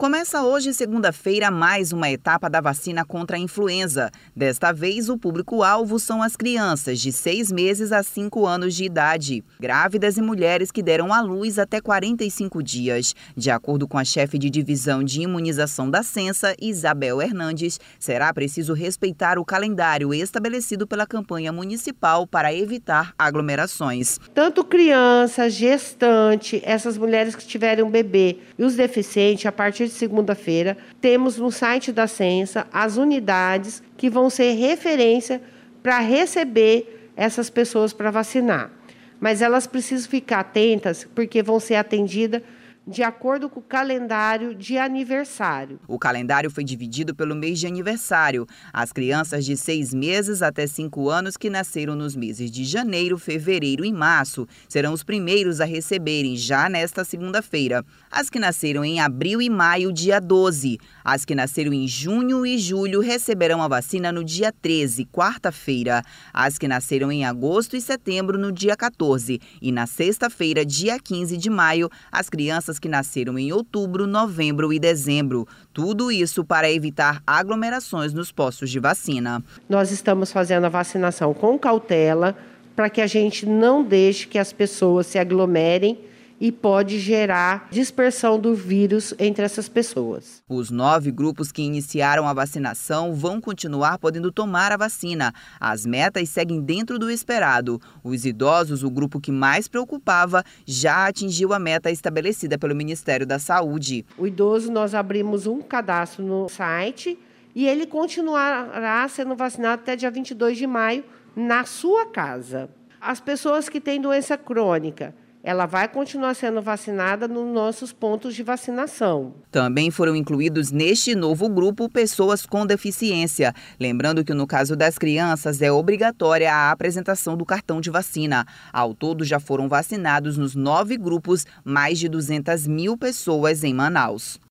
Começa hoje, segunda-feira, mais uma etapa da vacina contra a influenza. Desta vez, o público-alvo são as crianças de 6 meses a 5 anos de idade, grávidas e mulheres que deram à luz até 45 dias. De acordo com a chefe de divisão de imunização da Censa, Isabel Hernandes, será preciso respeitar o calendário estabelecido pela campanha municipal para evitar aglomerações. Tanto criança, gestante, essas mulheres que tiverem um bebê e os deficientes, a partir de segunda-feira, temos no site da Censa as unidades que vão ser referência para receber essas pessoas para vacinar. Mas elas precisam ficar atentas porque vão ser atendidas de acordo com o calendário de aniversário. O calendário foi dividido pelo mês de aniversário. As crianças de 6 meses até 5 anos que nasceram nos meses de janeiro, fevereiro e março serão os primeiros a receberem já nesta segunda-feira. As que nasceram em abril e maio, dia 12. As que nasceram em junho e julho receberão a vacina no dia 13, quarta-feira. As que nasceram em agosto e setembro, no dia 14. E na sexta-feira, dia 15 de maio, as crianças que nasceram em outubro, novembro e dezembro. Tudo isso para evitar aglomerações nos postos de vacina. Nós estamos fazendo a vacinação com cautela para que a gente não deixe que as pessoas se aglomerem e pode gerar dispersão do vírus entre essas pessoas. Os 9 grupos que iniciaram a vacinação vão continuar podendo tomar a vacina. As metas seguem dentro do esperado. Os idosos, o grupo que mais preocupava, já atingiu a meta estabelecida pelo Ministério da Saúde. O idoso, nós abrimos um cadastro no site e ele continuará sendo vacinado até dia 22 de maio na sua casa. As pessoas que têm doença crônica, ela vai continuar sendo vacinada nos nossos pontos de vacinação. Também foram incluídos neste novo grupo pessoas com deficiência. Lembrando que no caso das crianças é obrigatória a apresentação do cartão de vacina. Ao todo já foram vacinados nos 9 grupos mais de 200 mil pessoas em Manaus.